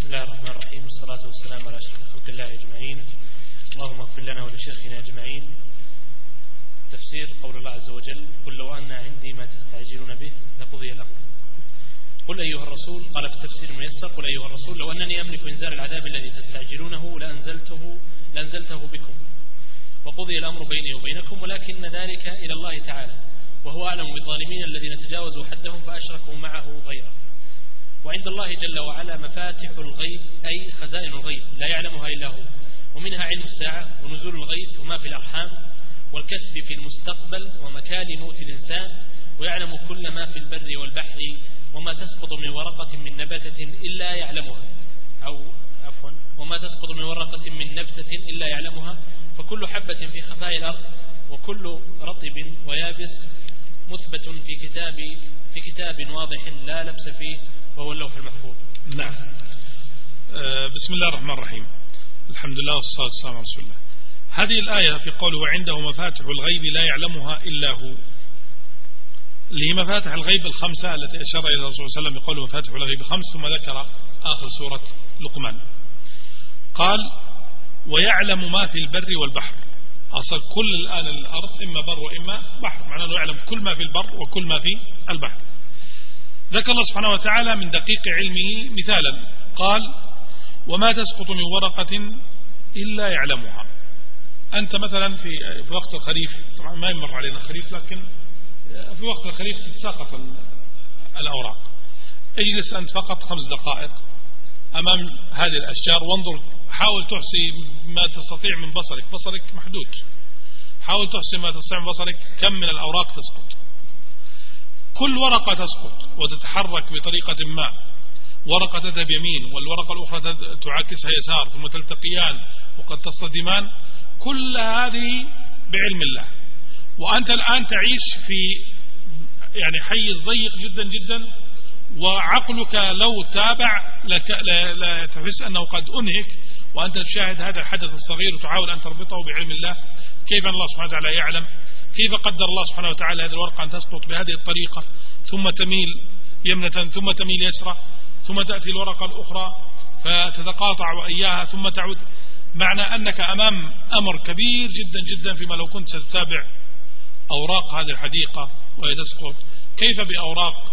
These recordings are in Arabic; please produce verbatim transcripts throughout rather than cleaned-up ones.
الله الرحمن الرحيم، والصلاة والسلام على أشرف خلق الله أجمعين. اللهم اغفر لنا ولشيخنا أجمعين. تفسير قول الله عز وجل: قل لو أن عندي ما تستعجلون به لقضي الأمر. قل أيها الرسول، قال في التفسير الميسر: قل أيها الرسول لو أنني أملك إنزال العذاب الذي تستعجلونه لأنزلته, لأنزلته بكم وقضي الأمر بيني وبينكم، ولكن ذلك إلى الله تعالى، وهو أعلم بالظالمين الذين تجاوزوا حدهم فأشركوا معه غيره. وعند الله جل وعلا مفاتح الغيب، أي خزائن الغيب لا يعلمها إلا هو، ومنها علم الساعة ونزول الغيث وما في الأرحام والكسب في المستقبل ومكان موت الإنسان، ويعلم كل ما في البر والبحر وما تسقط من ورقة من نبتة إلا يعلمها، أو عفوا وما تسقط من ورقة من نبتة إلا يعلمها، فكل حبة في خفاء الأرض وكل رطب ويابس مثبت في كتاب في كتاب واضح لا لبس فيه، وهو اللوح المحفوظ. نعم. آه بسم الله الرحمن الرحيم، الحمد لله والصلاة والسلام على رسول الله. هذه الآية في قوله وعنده مفاتح الغيب لا يعلمها إلا هو، اللي هي مفاتح الغيب الخمسة التي أشار إلى الرسول صلى الله عليه وسلم بقوله مفاتح الغيب خمس، ثم ذكر آخر سورة لقمان قال ويعلم ما في البر والبحر. أصل كل الآن الأرض إما بر وإما بحر، معناه أنه يعلم كل ما في البر وكل ما في البحر. ذكر الله سبحانه وتعالى من دقيق علمه مثالا، قال وما تسقط من ورقة إلا يعلمها. أنت مثلا في وقت الخريف، طبعا ما يمر علينا الخريف، لكن في وقت الخريف تتساقط الأوراق، اجلس أنت فقط خمس دقائق أمام هذه الأشجار وانظر، حاول تحصي ما تستطيع من بصرك، بصرك محدود، حاول تحصي ما تستطيع من بصرك كم من الأوراق تسقط. كل ورقة تسقط وتتحرك بطريقة ما، ورقة تذهب يمين والورقة الأخرى تعاكسها يسار ثم تلتقيان وقد تصطدمان، كل هذه بعلم الله. وأنت الآن تعيش في يعني حيز ضيق جدا جدا، وعقلك لو تابع لا, لا تحس أنه قد أنهك، وأنت تشاهد هذا الحدث الصغير وتحاول أن تربطه بعلم الله. كيف الله سبحانه وتعالى يعلم، كيف قدر الله سبحانه وتعالى هذه الورقة أن تسقط بهذه الطريقة، ثم تميل يمنة ثم تميل يسرى، ثم تأتي الورقة الأخرى فتتقاطع وإياها ثم تعود. معنى أنك أمام أمر كبير جدا جدا، فيما لو كنت ستتابع أوراق هذه الحديقة وهي تسقط، كيف بأوراق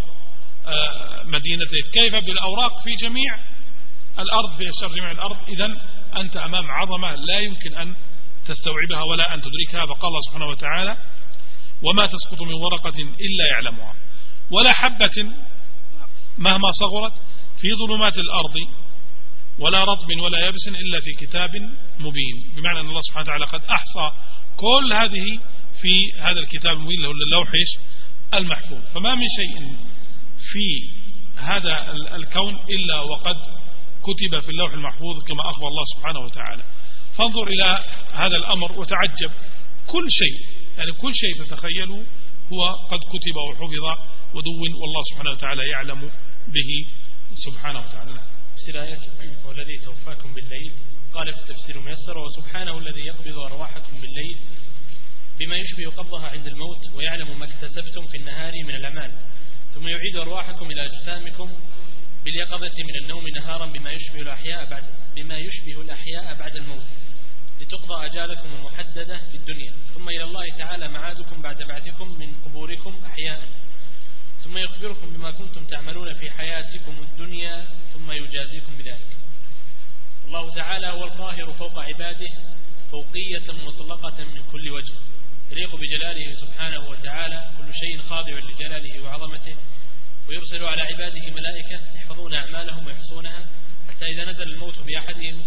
مدينتك، كيف بالأوراق في جميع الأرض، في أشجار جميع الأرض. إذن أنت أمام عظمة لا يمكن أن تستوعبها ولا أن تدركها. فقال الله سبحانه وتعالى وما تسقط من ورقة إلا يعلمها، ولا حبة مهما صغرت في ظلمات الأرض ولا رطب ولا يابس إلا في كتاب مبين. بمعنى أن الله سبحانه وتعالى قد أحصى كل هذه في هذا الكتاب المبين له اللوح المحفوظ. فما من شيء في هذا الكون إلا وقد كتب في اللوح المحفوظ كما أخبر الله سبحانه وتعالى. فانظر إلى هذا الأمر وتعجب، كل شيء يعني كل شيء تتخيله هو قد كتب وحفظ ودون، والله سبحانه وتعالى يعلم به سبحانه وتعالى. تفسير آية والذي توفاكم بالليل، قال في التفسير ميسر وسبحانه الذي يقبض أرواحكم بالليل بما يشبه قبضها عند الموت، ويعلم ما اكتسبتم في النهار من الأعمال، ثم يعيد أرواحكم إلى أجسامكم باليقظة من النوم نهارا بما يشبه الأحياء بعد بما يشبه الأحياء بعد الموت، لتقضى أجالكم المحددة في الدنيا، ثم إلى الله تعالى معادكم بعد بعثكم من قبوركم أحياء، ثم يخبركم بما كنتم تعملون في حياتكم الدنيا ثم يجازيكم بذلك. الله تعالى هو القاهر فوق عباده فوقية مطلقة من كل وجه، يليق بجلاله سبحانه وتعالى، كل شيء خاضع لجلاله وعظمته، ويرسل على عباده ملائكة يحفظون أعمالهم ويحصونها، حتى إذا نزل الموت بأحدهم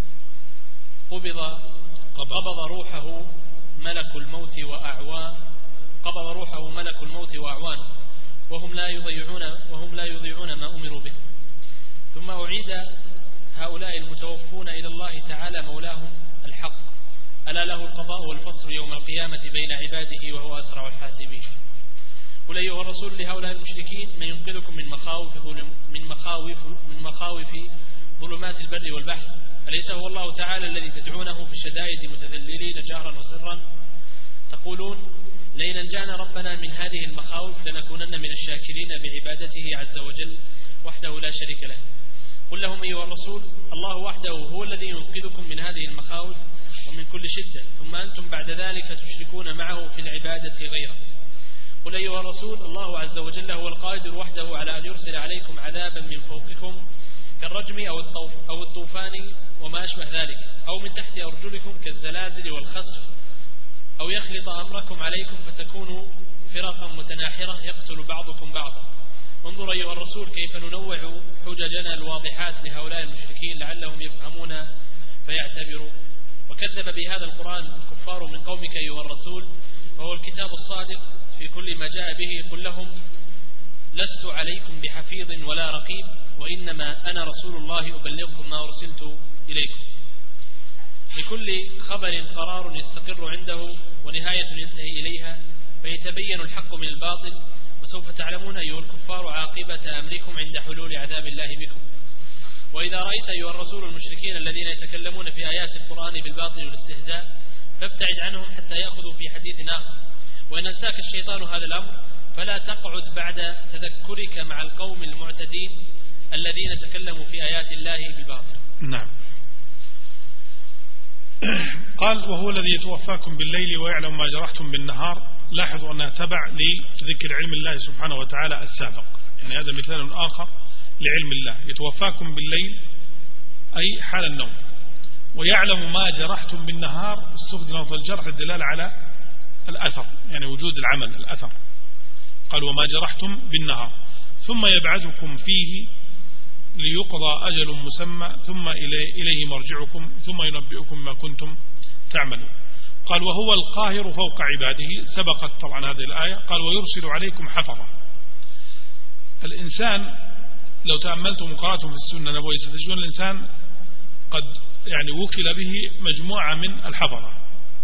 قبض قبض روحه ملك الموت وأعوان قبض روحه ملك الموت وأعوان وهم لا يضيعون وهم لا يضيعون ما أمروا به. ثم أعيد هؤلاء المتوفون إلى الله تعالى مولاهم الحق، ألا له القضاء والفصل يوم القيامة بين عباده وهو أسرع الحاسبين. قل أيها الرسول لهؤلاء المشركين من ينقذكم من مخاوف من مخاوف من مخاوف ظلمات البر والبحر، أليس هو الله تعالى الذي تدعونه في الشدائد متذللين جهرا وسرا، تقولون لئن أنجانا ربنا من هذه المخاوف لنكونن من الشاكرين بعبادته عز وجل وحده لا شريك له. قل لهم أيها الرسول الله وحده هو الذي ينقذكم من هذه المخاوف ومن كل شدة، ثم أنتم بعد ذلك تشركون معه في العبادة غيره. قل أيها الرسول الله عز وجل هو القادر وحده على أن يرسل عليكم عذابا من فوقكم كالرجم أو الطوف أو الطوفان وما أشبه ذلك، أو من تحت أرجلكم كالزلازل والخسف، أو يخلط أمركم عليكم فتكونوا فرقا متناحرة يقتل بعضكم بعضا. انظر أيها الرسول كيف ننوع حججنا الواضحات لهؤلاء المشركين لعلهم يفهمون فيعتبروا. وكذب بهذا القرآن الكفار من قومك أيها الرسول، وهو الكتاب الصادق في كل ما جاء به. قل لهم لست عليكم بحفيظ ولا رقيب، وإنما أنا رسول الله أبلغكم ما أرسلت إليكم. لكل خبر قرار يستقر عنده ونهاية ينتهي إليها، فيتبين الحق من الباطل، وسوف تعلمون أيها الكفار عاقبة أمركم عند حلول عذاب الله بكم. وإذا رأيت أيها الرسول المشركين الذين يتكلمون في آيات القرآن بالباطل والاستهزاء فابتعد عنهم حتى يأخذوا في حديث آخر، وإن أنساك الشيطان هذا الأمر فلا تقعد بعد تذكرك مع القوم المعتدين الذين تكلموا في آيات الله بالباطل. نعم. قال وهو الذي يتوفاكم بالليل ويعلم ما جرحتم بالنهار. لاحظوا أنها تبع لذكر علم الله سبحانه وتعالى السابق، يعني هذا مثال آخر لعلم الله. يتوفاكم بالليل أي حال النوم، ويعلم ما جرحتم بالنهار استخدم في الجرح الدلالة على الأثر، يعني وجود العمل الأثر. قال وما جرحتم بالنهار ثم يبعثكم فيه ليقضى أجل مسمى ثم إليه مرجعكم ثم ينبئكم ما كنتم تعملون. قال وهو القاهر فوق عباده، سبقت طبعا هذه الآية. قال ويرسل عليكم حفظة. الإنسان لو تأملتم وقرأتم في السنة النبوية ستجدون الإنسان قد يعني وكل به مجموعة من الحفظة.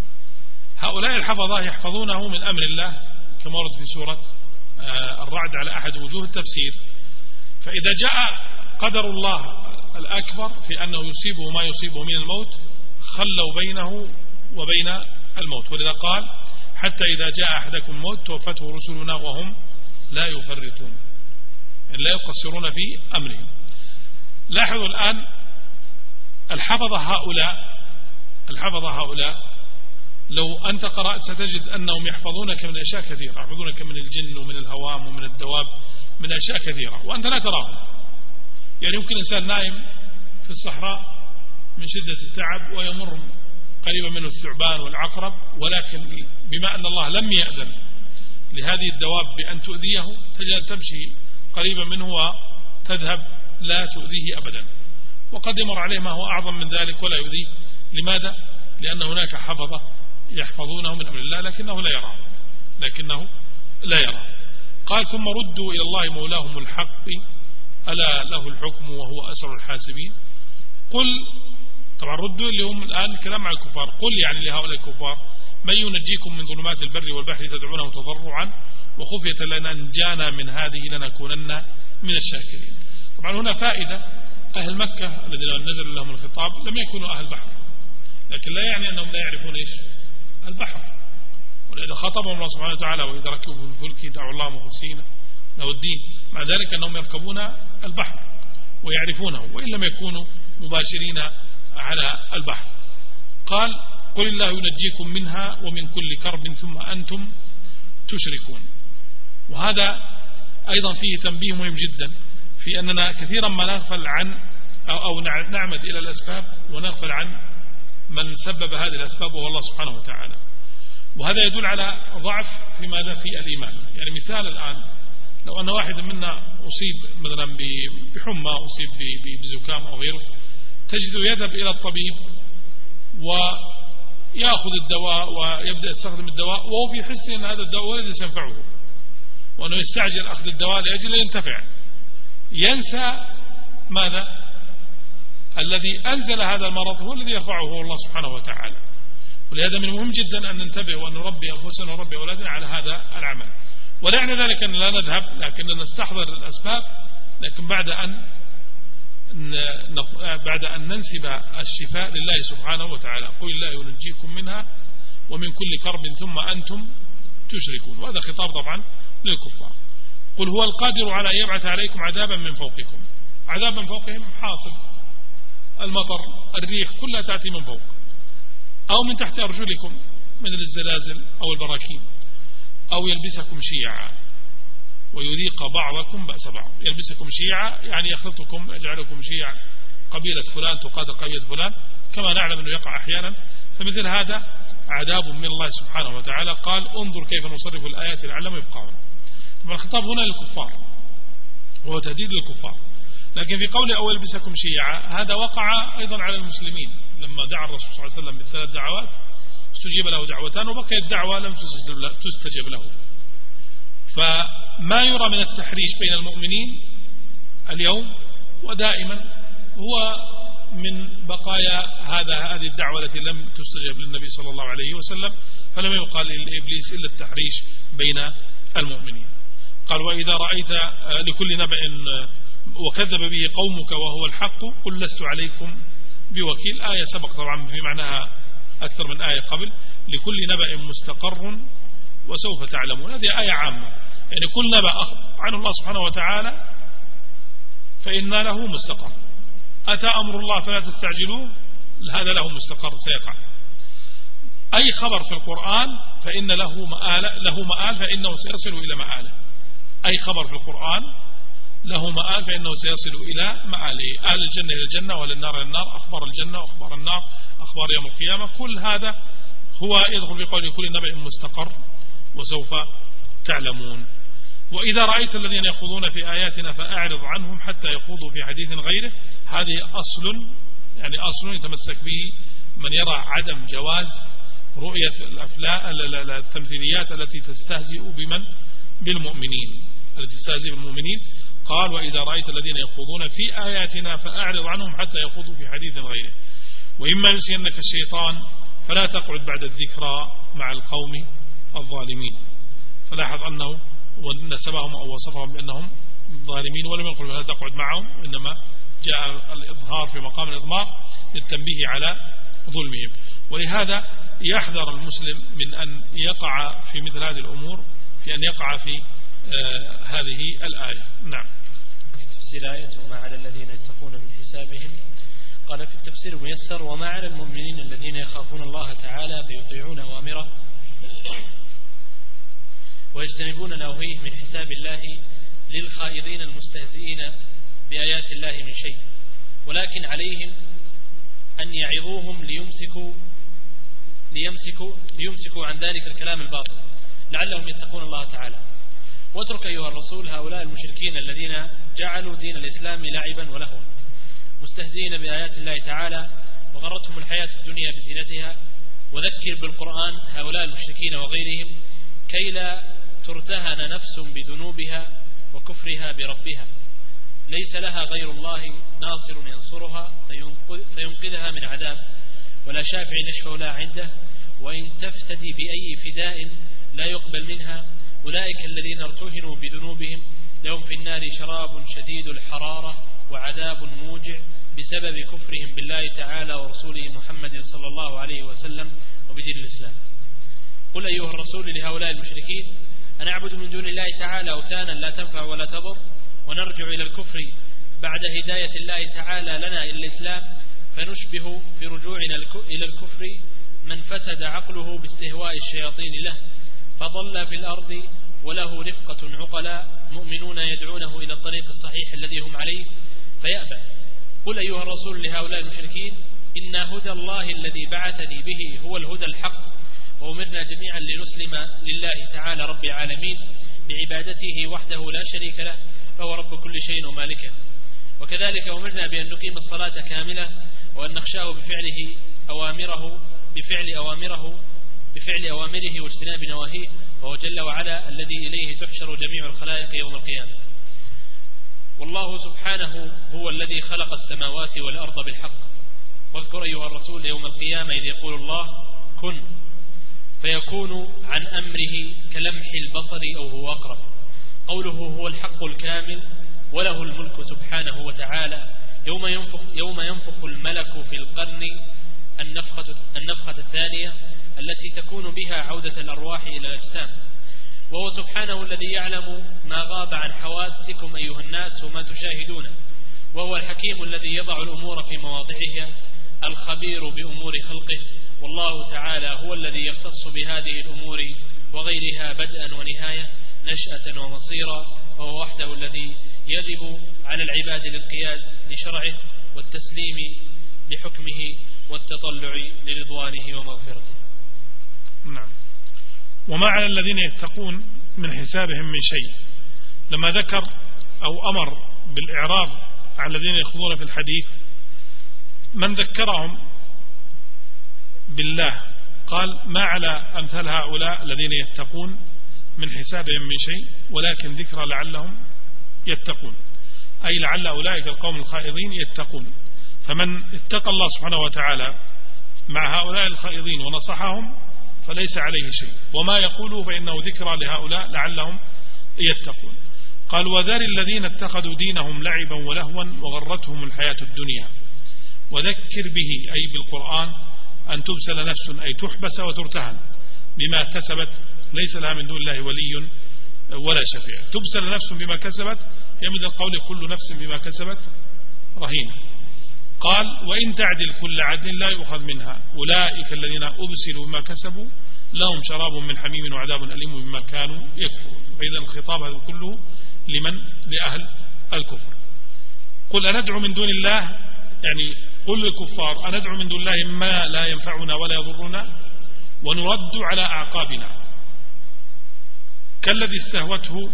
هؤلاء الحفظة يحفظونه من أمر الله كما ورد في سورة الرعد على أحد وجوه التفسير. فإذا جاء قدر الله الأكبر في أنه يصيبه ما يصيبه من الموت خلوا بينه وبين الموت، ولذا قال حتى إذا جاء أحدكم الموت توفته رسلنا وهم لا يفرطون، يعني لا يقصرون في أمرهم. لاحظوا الآن الحفظة هؤلاء الحفظة هؤلاء لو أنت قرأت ستجد أنهم يحفظونك من أشياء كثيرة، يحفظونك من الجن ومن الهوام ومن الدواب، من أشياء كثيرة وأنت لا تراهم. يعني يمكن إنسان نائم في الصحراء من شدة التعب ويمر قريبا منه الثعبان والعقرب، ولكن بما أن الله لم يأذن لهذه الدواب بأن تؤذيه تجد تمشي قريبا منه وتذهب لا تؤذيه أبدا. وقد يمر عليه ما هو أعظم من ذلك ولا يؤذيه. لماذا؟ لأن هناك حفظة يحفظونه من أمر الله لكنه لا يرى لكنه لا يرى. قال ثم ردوا إلى الله مولاهم الحق ألا له الحكم وهو أسر الحاسبين. قل طبعا ردوا اللي هم الآن الكلام مع الكفار. قل يعني لهؤلاء الكفار من ينجيكم من ظلمات البر والبحر تدعونه تضرعا وخفية لأن أنجانا من هذه لنكونن من الشاكرين. طبعا هنا فائدة، أهل مكة الذين نزل لهم الخطاب لم يكونوا أهل بحر، لكن لا يعني أنهم لا يعرفون إيش البحر. ولذا خطبهم الله سبحانه وتعالى وإذا ركبوا في الفلك دعوا الله مخلصين له الدين، مع ذلك أنهم يركبون البحر ويعرفونه وإن لم يكونوا مباشرين على البحر. قال قل الله ينجيكم منها ومن كل كرب ثم أنتم تشركون. وهذا أيضا فيه تنبيه مهم جدا في أننا كثيرا ما نغفل عن أو, أو نعمد إلى الأسباب ونغفل عن من سبب هذه الأسباب وهو الله سبحانه وتعالى. وهذا يدل على ضعف في ماذا في الإيمان. يعني مثال الآن لو أن واحد منا أصيب مثلا بحمى أصيب بزكام أو غيره، تجد يذهب إلى الطبيب ويأخذ الدواء ويبدأ يستخدم الدواء وهو في حس أن هذا الدواء ولد سينفعه وأنه يستعجل أخذ الدواء لأجل ينتفع، ينسى ماذا؟ الذي أنزل هذا المرض هو الذي يرفعه هو الله سبحانه وتعالى. ولهذا من المهم جدا أن ننتبه وأن نربي أنفسنا ونربي أولادنا على هذا العمل. ولا يعني ذلك أن لا نذهب لكننا نستحضر الأسباب، لكن بعد أن بعد أن ننسب الشفاء لله سبحانه وتعالى. قل الله ينجيكم منها ومن كل كرب ثم أنتم تشركون. وهذا خطاب طبعا للكفار. قل هو القادر على أن يبعث عليكم عذابا من فوقكم. عذاب من فوقهم حاصل، المطر، الريح، كلها تأتي من فوق أو من تحت أرجلكم من الزلازل أو البراكين، أو يلبسكم شيعا ويذيق بعضكم بأس بعض. يلبسكم شيعا يعني يخلطكم، يجعلكم شيعا، قبيلة فلان تقاتل قبيلة فلان، كما نعلم أنه يقع أحيانا. فمثل هذا عذاب من الله سبحانه وتعالى. قال انظر كيف نصرف الآيات لعلهم يفقهون. طبعا الخطاب هنا للكفار وهو تهديد للكفار، لكن في قوله أو يلبسكم شيعا هذا وقع أيضا على المسلمين لما دعا الرسول صلى الله عليه وسلم بالثلاث دعوات استجيب له دعوتان وبقيت دعوة لم تستجب له. فما يرى من التحريش بين المؤمنين اليوم ودائما هو من بقايا هذا هذه الدعوة التي لم تستجب للنبي صلى الله عليه وسلم، فلم يقال لإبليس إلا التحريش بين المؤمنين. قال وإذا رأيت لكل نبأ وكذب به قومك وهو الحق قل لست عليكم بوكيل. آية سبق طبعا في معناها أكثر من آية قبل. لكل نبأ مستقر وسوف تعلمون، هذه آية عامة، يعني كل نبأ عن الله سبحانه وتعالى فإن له مستقر. أتى أمر الله فلا تستعجلوه، هذا له مستقر سيقع. أي خبر في القرآن فإن له مآل، له مآل فإنه سيصل إلى مآله. أي خبر في القرآن له مآل فإنه سيصل إلى مآله. أهل الجنة إلى الجنة وأهل النار إلى النار، أخبار الجنة وأخبار النار، أخبار يوم القيامة، كل هذا هو يدخل في قول كل نبأ مستقر وسوف تعلمون. وإذا رأيت الذين يخوضون في آياتنا فأعرض عنهم حتى يخوضوا في حديث غيره. هذه أصل، يعني أصل يتمسك به من يرى عدم جواز رؤية الأفلام التمثيليات التي تستهزئ بمن بالمؤمنين التي تستهزئ بالمؤمنين. قال وإذا رأيت الذين يخوضون في آياتنا فأعرض عنهم حتى يخوضوا في حديث غيره. وإما ينسينك الشيطان فلا تقعد بعد الذكرى مع القوم الظالمين. فلاحظ أنه ونسبهم أو وصفهم بأنهم ظالمين ولم يقل فلا تقعد معهم، إنما جاء الإظهار في مقام الإضمار للتنبيه على ظلمهم. ولهذا يحذر المسلم من أن يقع في مثل هذه الأمور، في أن يقع في آه هذه الآية. نعم. تفسير آية وما على الذين يتقون من حسابهم. قال في التفسير ميسر وما على المؤمنين الذين يخافون الله تعالى فيطيعون أوامره ويجتنبون نواهيه من حساب الله للخائضين المستهزئين بآيات الله من شيء، ولكن عليهم أن يعظوهم ليمسكوا ليمسكوا ليمسكوا عن ذلك الكلام الباطل لعلهم يتقون الله تعالى. واترك أيها الرسول هؤلاء المشركين الذين جعلوا دين الإسلام لعبا ولهوا مستهزئين بآيات الله تعالى وغرتهم الحياة الدنيا بزينتها، وذكر بالقرآن هؤلاء المشركين وغيرهم كي لا ترتهن نفس بذنوبها وكفرها بربها، ليس لها غير الله ناصر ينصرها فينقذها من عذاب، ولا شافع يشفع لها عنده، وإن تفتدي بأي فداء لا يقبل منها. أولئك الذين ارتهنوا بذنوبهم لهم في النار شراب شديد الحرارة وعذاب موجع بسبب كفرهم بالله تعالى ورسوله محمد صلى الله عليه وسلم وبدين الإسلام. قل أيها الرسول لهؤلاء المشركين أنعبد من دون الله تعالى أوثانا لا تنفع ولا تضر ونرجع إلى الكفر بعد هداية الله تعالى لنا إلى الإسلام، فنشبه في رجوعنا إلى الكفر من فسد عقله باستهواء الشياطين له فضل في الأرض وله رفقة عقلاء مؤمنون يدعونه إلى الطريق الصحيح الذي هم عليه فيأبى. قل أيها الرسول لهؤلاء المشركين إن هدى الله الذي بعثني به هو الهدى الحق، وأمرنا جميعا لنسلم لله تعالى رب العالمين بعبادته وحده لا شريك له فهو رب كل شيء ومالكه. وكذلك أمرنا بأن نقيم الصلاة كاملة وأن نخشاه بفعله أوامره بفعل أوامره بفعل أوامره واجتناب نواهيه، وهو جل وعلا الذي إليه تحشر جميع الخلائق يوم القيامة. والله سبحانه هو الذي خلق السماوات والأرض بالحق. واذكر أيها الرسول يوم القيامة إذ يقول الله كن فيكون عن أمره كلمح البصر أو هو أقرب. قوله هو الحق الكامل وله الملك سبحانه وتعالى يوم ينفخ, يوم ينفخ الملك في القرن النفخة, النفخة الثانية التي تكون بها عودة الأرواح إلى الأجسام. وهو سبحانه الذي يعلم ما غاب عن حواسكم أيها الناس وما تشاهدون، وهو الحكيم الذي يضع الأمور في مواضعها الخبير بأمور خلقه، والله تعالى هو الذي يختص بهذه الأمور وغيرها بدءا ونهاية، نشأة ومصيرا، وهو وحده الذي يجب على العباد الانقياد لشرعه والتسليم لحكمه والتطلع لرضوانه ومغفرته. نعم. وما على الذين يتقون من حسابهم من شيء، لما ذكر أو أمر بالإعراض عن الذين يخوضون في الحديث، من ذكرهم بالله قال ما على أمثال هؤلاء الذين يتقون من حسابهم من شيء، ولكن ذكر لعلهم يتقون، أي لعل أولئك القوم الخائضين يتقون. فمن اتقى الله سبحانه وتعالى مع هؤلاء الخائضين ونصحهم فليس عليه شيء، وما يقوله فإنه ذكرى لهؤلاء لعلهم يتقون. قال وذر الذين اتخذوا دينهم لعبا ولهوا وغرتهم الحياة الدنيا وذكر به، أي بالقرآن، أن تبسل نفس، أي تحبس وترتهن بما كسبت، ليس لها من دون الله ولي ولا شفيع. تبسل نفس بما كسبت يمد القول كل نفس بما كسبت رهينة. قال وإن تعدل كل عدل لا يؤخذ منها، أولئك الذين أبسلوا بما كسبوا لهم شراب من حميم وعذاب أليم بما كانوا يكفرون. فإذا الخطاب هذا كله لمن؟ لأهل الكفر. قل أندعو من دون الله، يعني قل للكفار أندعو من دون الله ما لا ينفعنا ولا يضرنا ونرد على أعقابنا كالذي استهوته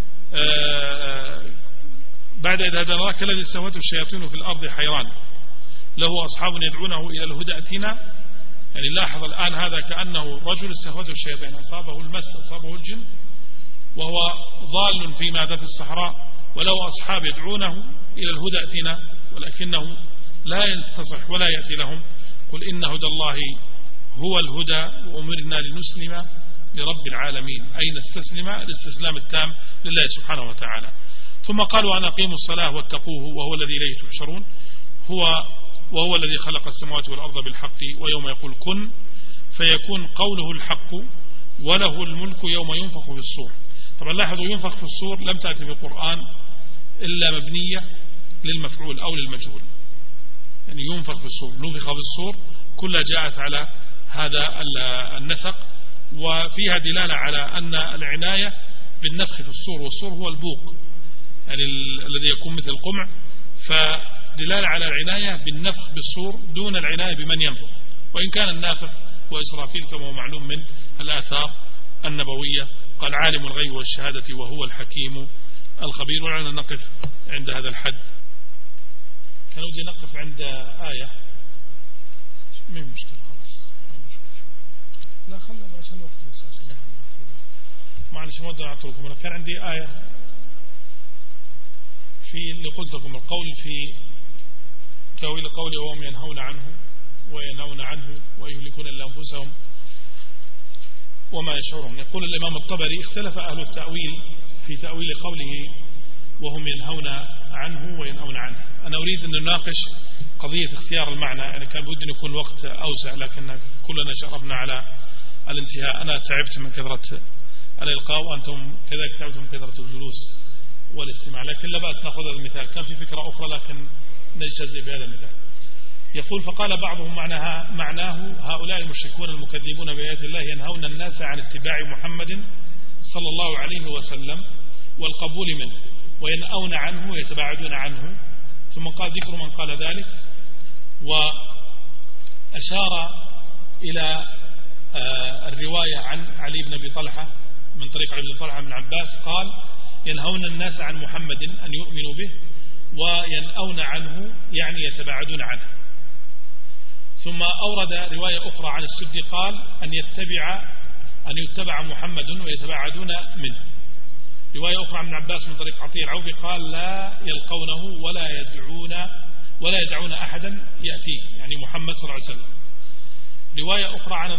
بعد إذ هدانا الله، كالذي استهوته الشياطين في الأرض حيران له أصحاب يدعونه إلى الهدى ائتنا. يعني لاحظ الآن هذا كأنه رجل استهوته الشياطين، أصابه المس، أصابه الجن، وهو ضال في ماذا في الصحراء، وله أصحاب يدعونه إلى الهدى ائتنا، ولكنه لا ينتصح ولا يأتي لهم. قل إن هدى الله هو الهدى وأمرنا لنسلم لرب العالمين، أي نستسلم الاستسلام التام لله سبحانه وتعالى. ثم قالوا أن أقيموا الصلاة واتقوه وهو الذي إليه تحشرون، هو وهو الذي خلق السماوات والأرض بالحق ويوم يقول كن فيكون قوله الحق وله الملك يوم ينفخ في الصور. طبعا لاحظوا ينفخ في الصور لم تأتي في القرآن إلا مبنية للمفعول أو للمجهول، يعني ينفخ في الصور، نفخ في الصور، كلها جاءت على هذا النسق، وفيها دلالة على أن العناية بالنفخ في الصور، والصور هو البوق يعني الذي يكون مثل القمع، فدلالة على العناية بالنفخ بالصور دون العناية بمن ينفخ، وإن كان النافخ هو إسرافيل كما هو معلوم من الآثار النبوية. قال عالم الغيب والشهادة وهو الحكيم الخبير. ولعلنا نقف عند هذا الحد. كان ودي نقف عند آية، ما هي مشكلة خلاص، لا خلنا عشان الوقت بس، معلش ما أقدر أعطيكم. أنا كان عندي آية في اللي قلت لكم، القول في تأويل قوله وهم ينهون عنه وينهون عنه ويهلكون إلا أنفسهم وما يشعرون. يقول الإمام الطبري اختلف أهل التأويل في تأويل قوله وهم ينهون عنه وينهون عنه. أنا أريد أن نناقش قضية اختيار المعنى، يعني كان بد أن يكون وقت أوسع، لكن كلنا شربنا على الانتهاء. أنا تعبت من كثرة الإلقاء وأنتم كذلك تعبتم من كثرة الجلوس والاستماع، لكن لا بأس نأخذ هذا المثال. كان في فكرة أخرى لكن نجتزئ بهذا المثال. يقول فقال بعضهم معناها معناه هؤلاء المشركون المكذبون بآيات الله ينهون الناس عن اتباع محمد صلى الله عليه وسلم والقبول منه، وينأون عنه ويتباعدون عنه. ثم قال ذكر من قال ذلك، وأشار إلى الرواية عن علي بن أبي طلحة من طريق علي بن طلحة بن عباس قال ينهون الناس عن محمد أن يؤمنوا به وينأون عنه يعني يتباعدون عنه. ثم أورد رواية أخرى عن السدي قال أن يتبع أن يتبع محمد ويتباعدون منه. رواية أخرى عن عباس من طريق عطية العوفي قال لا يلقونه ولا يدعون ولا يدعون أحدا يأتيه، يعني محمد صلى الله عليه وسلم. رواية أخرى عن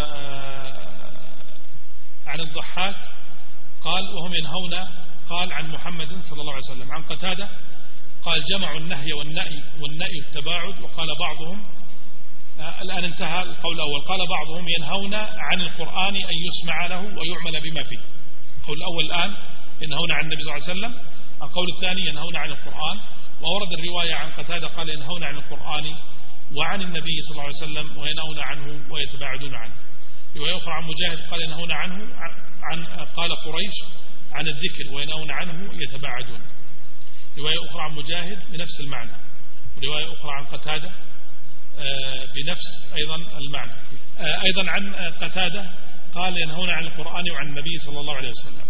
عن الضحاك قال وهم ينهون قال عن محمد صلى الله عليه وسلم. عن قتادة قال جمعوا النهي والنأي والنأي التباعد. وقال بعضهم الآن انتهى القول الأول، قال بعضهم ينهون عن القرآن أن يسمع له ويعمل بما فيه. القول الأول الآن ينهون عن النبي صلى الله عليه وسلم، القول الثاني ينهون عن القرآن وورد الرواية عن قتادة قال ينهون عن القرآن وعن النبي صلى الله عليه وسلم وينهون عنه ويتباعدون عنه. رواية أخرى عن مجاهد قال ينهون عنه عن قال قريش عن الذكر وينهون عنه يتباعدون. رواية أخرى عن مجاهد بنفس المعنى، ورواية أخرى عن قتادة بنفس أيضا المعنى. أيضا عن قتادة قال ينهون عن القرآن وعن النبي صلى الله عليه وسلم.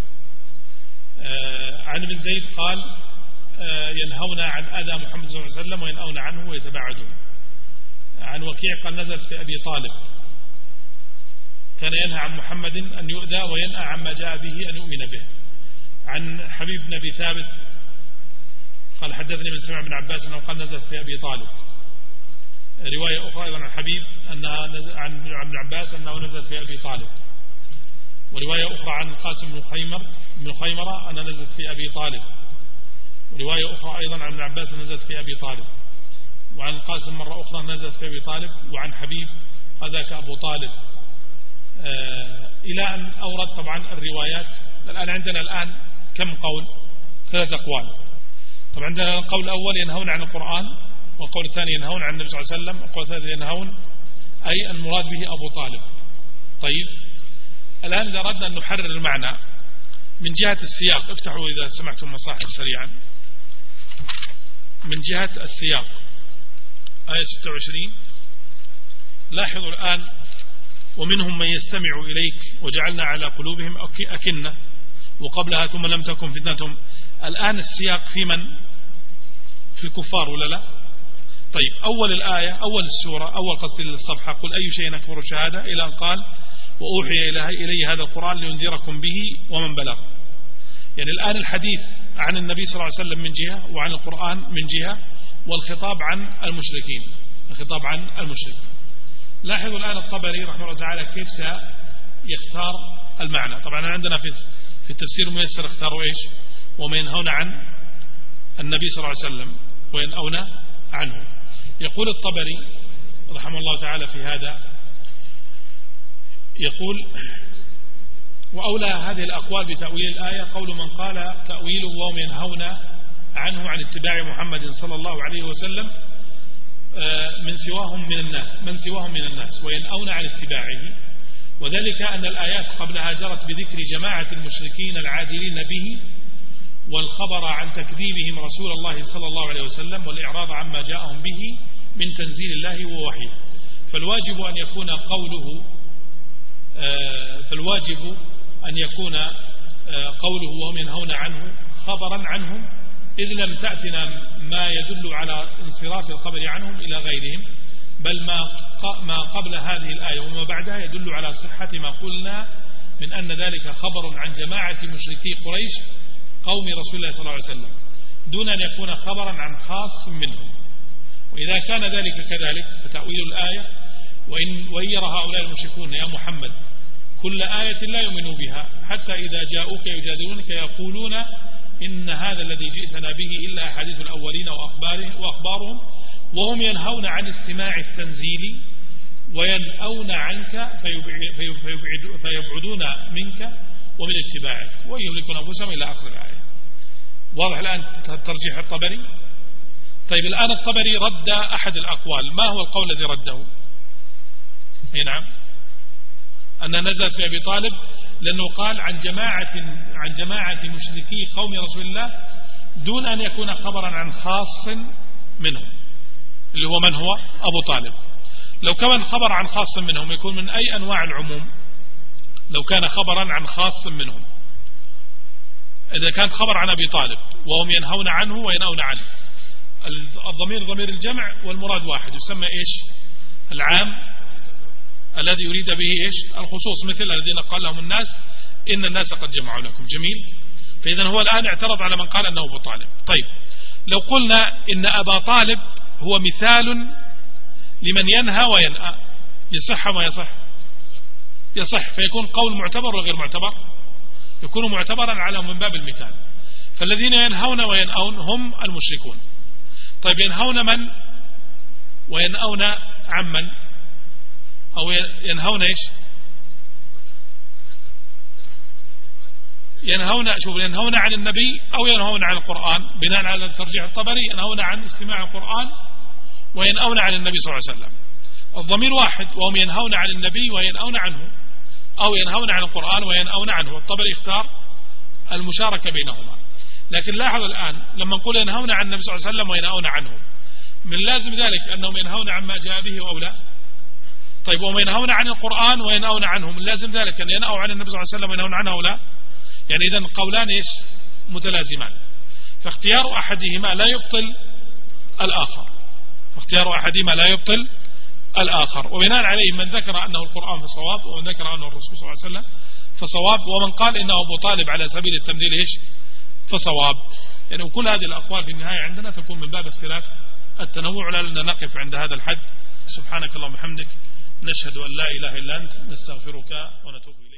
عن ابن زيد قال ينهون عن أذى محمد صلى الله عليه وسلم وينهون عنه ويتباعدون. عن وكيع قال نزلت في أبي طالب كان ينهى عن محمد أن يؤذى وينهى عما جاء به أن يؤمن به. عن حبيب بن أبي ثابت قال حدثني من سمع بن عباس أنه قال نزلت في أبي طالب. رواية أخرى أيضا عن حبيب أنها نزل عن ابن عباس أنه نزل في أبي طالب. ورواية أخرى عن القاسم بن خيمر بن خيمرة أنها نزلت في أبي طالب. ورواية أخرى أيضا عن ابن عباس نزلت في أبي طالب. وعن القاسم مرة أخرى نزلت في أبي طالب. وعن حبيب هذاك أبو طالب. آه إلى أن أورد طبعا الروايات. الآن عندنا الآن كم قول؟ ثلاث أقوال. طبعا عندنا القول الأول ينهون عن القرآن، والقول الثاني ينهون عن النبي صلى الله عليه وسلم، والقول الثالث ينهون أي المراد به أبو طالب. طيب الآن إذا أردنا أن نحرر المعنى من جهة السياق، افتحوا إذا سمحتم المصاحف سريعا. من جهة السياق آية ستة وعشرين لاحظوا الآن ومنهم من يستمع إليك وجعلنا على قلوبهم أكنة، وقبلها ثم لم تكن فتنتهم. الآن السياق في من؟ في الكفار ولا لا؟ طيب أول الآية أول السورة أول قصد الصفحة قل أي شيء أكبر شهادة إلى أن قال وأوحي إلي هذا القرآن لينذركم به ومن بلغ. يعني الآن الحديث عن النبي صلى الله عليه وسلم من جهة وعن القرآن من جهة، والخطاب عن المشركين الخطاب عن المشركين. لاحظوا الآن الطبري رحمه الله تعالى كيف سيختار المعنى. طبعا عندنا في في التفسير الميسر اختاروا إيش؟ وما ينهون عن النبي صلى الله عليه وسلم وينهون عنه. يقول الطبري رحمه الله تعالى في هذا، يقول وأولى هذه الأقوال بتأويل الآية قول من قال تأويله وهم ينهون عنه عن اتباع محمد صلى الله عليه وسلم من سواهم من الناس من سواهم من الناس وينهون عن اتباعه، وذلك أن الآيات قبلها جرت بذكر جماعة المشركين العادلين به والخبر عن تكذيبهم رسول الله صلى الله عليه وسلم والإعراض عما جاءهم به من تنزيل الله ووحيه. فالواجب أن يكون قوله فالواجب أن يكون قوله وهم ينهون عنه خبرا عنهم، إذ لم تأتنا ما يدل على انصراف الخبر عنهم إلى غيرهم، بل ما ما قبل هذه الآية وما بعدها يدل على صحة ما قلنا من أن ذلك خبر عن جماعة مشركي قريش قوم رسول الله صلى الله عليه وسلم دون أن يكون خبرا عن خاص منهم. وإذا كان ذلك كذلك فتأويل الآية وإن, وإن يرى هؤلاء المشركون يا محمد كل آية لا يؤمنوا بها حتى إذا جاءوك يجادلونك يقولون إن هذا الذي جئتنا به إلا أحاديث الأولين وأخبارهم وهم ينهون عن استماع التنزيل وينأون عنك فيبعدون منك ومن اتباعك ويهلكون أنفسهم إلى آخر الآية. واضح الآن ترجيح الطبري؟ طيب الآن الطبري رد أحد الأقوال. ما هو القول الذي رده؟ أي نعم أن نزلت في أبي طالب لأنه قال عن جماعة عن جماعة مشركي قوم رسول الله دون أن يكون خبرا عن خاص منهم اللي هو من هو أبو طالب. لو كان خبر عن خاص منهم يكون من أي أنواع العموم؟ لو كان خبرا عن خاص منهم، إذا كان خبر عن أبي طالب وهم ينهون عنه وينهون عنه، الضمير ضمير الجمع والمراد واحد يسمى إيش؟ العام الذي يريد به إيش؟ الخصوص، مثل الذين قال لهم الناس إن الناس قد جمعوا لكم. جميل. فإذا هو الآن اعترض على من قال أنه أبو طالب. طيب لو قلنا إن أبا طالب هو مثال لمن ينهى وينأى يصح ما يصح؟ يصح. فيكون قول معتبر وغير معتبر؟ يكون معتبرا على من باب المثال. فالذين ينهون وينأون هم المشركون. طيب ينهون من وينأون عمن؟ أو ينهون إيش؟ ينهون شوف ينهون عن النبي أو ينهون عن القرآن بناء على ترجيح الطبري، ينهون عن استماع القرآن وينهون عن النبي صلى الله عليه وسلم. الضمير واحد، وهم ينهون عن النبي وينهون عنه، أو ينهون عن القرآن وينهون عنه. الطبري اختار المشاركة بينهما. لكن لاحظ الآن لما نقول ينهون عن النبي صلى الله عليه وسلم وينهون عنه، من لازم ذلك أنهم ينهون عن ما جاء به أو لا؟ طيب وهم ينهون عن القرآن وينهون عنه، من لازم ذلك أن ينهوا عن النبي صلى الله عليه وسلم وينهون عنه أو لا؟ يعني إذن قولان إيش متلازمان، فاختيار أحدهما لا يبطل الآخر، فاختيار أحدهما لا يبطل الآخر. وبناء عليه من ذكر أنه القرآن فصواب، ومن ذكر أنه الرسول صلى الله عليه وسلم فصواب، ومن قال إنه أبو طالب على سبيل التمثيل إيش فصواب. يعني وكل هذه الأقوال في النهاية عندنا تكون من باب اختلاف التنوع، لا لنا نقف عند هذا الحد. سبحانك اللهم وبحمدك، نشهد أن لا إله إلا أنت، نستغفرك ونتوب إليك.